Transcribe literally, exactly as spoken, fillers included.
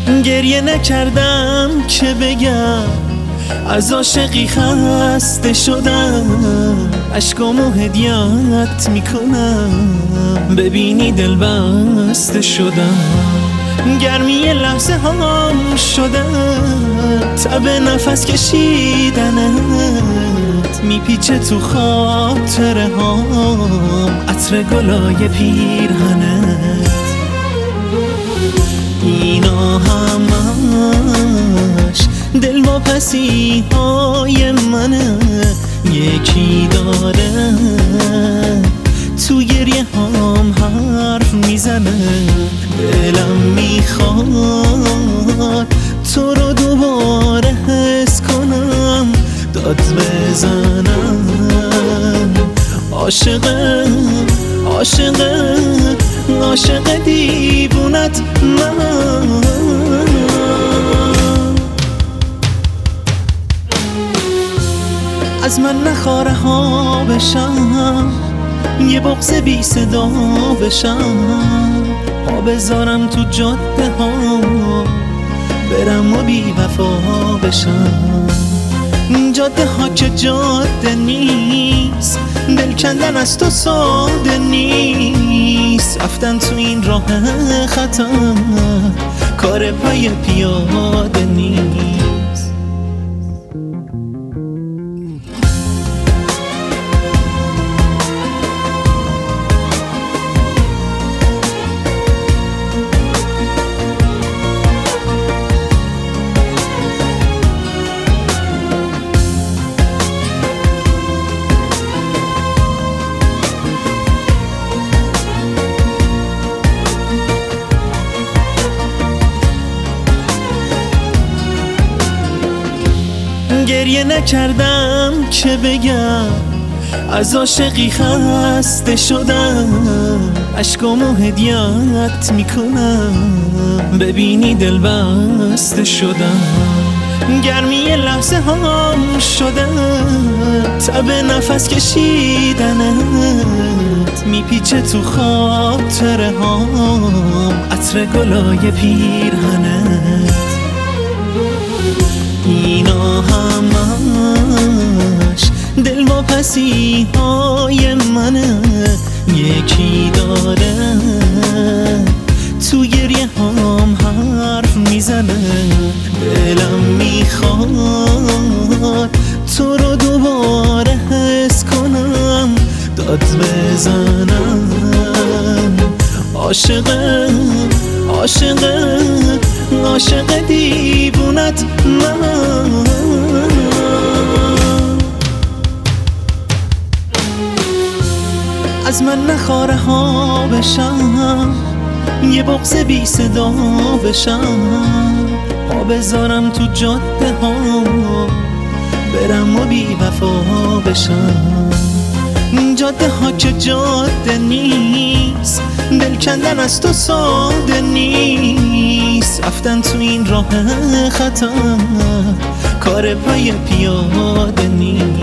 گریه نکردم که بگم از عاشقی خسته شدم، اشکامو هدیت میکنم ببینی دل بسته شدم. گرمی لحظه هم شدم تب نفس کشیدنت، میپیچه تو خاطره هام عطر گلای پیرهنت. اینا همش دل واپسی های منه، یکی داره تو گریه هم حرف میزنه. دلم میخواد تو رو دوباره حس کنم، داد بزنم. عاشقه عاشقه عاشق دیوونت من. از من نخواره ها بشم، یه بغض بی صدا بشم، پا بذارم تو جاده ها برم و بی وفا بشم. جاده ها که جاده نیست، دل کندن از تو ساده نیست. رفتن تو این راه خطا کار پای پیاده نیست. گریه نکردم که بگم از عاشقی خسته شدم، اشکامو هدیت میکنم ببینی دل بسته شدم. گرمی لحظه هم شدم تب نفس کشیدنت، میپیچه تو خاطره هام عطر گلای پیرهنت. اینا همش دل واپسی های منه، یکی داره تو گریه هم حرف میزنه. دلم میخواد تو رو دوباره حس کنم، داد بزنم. عاشقه عاشقه عاشق دیوونت من. از من نخواره ها بشم، یه بغض بی صدا بشم، پا بذارم تو جاده ها برم و بی وفا بشم. جاده ها که جاده نیست، دل کندن از تو ساده نیست. رفتن تو این راه خطا کار پای پیاده نیست.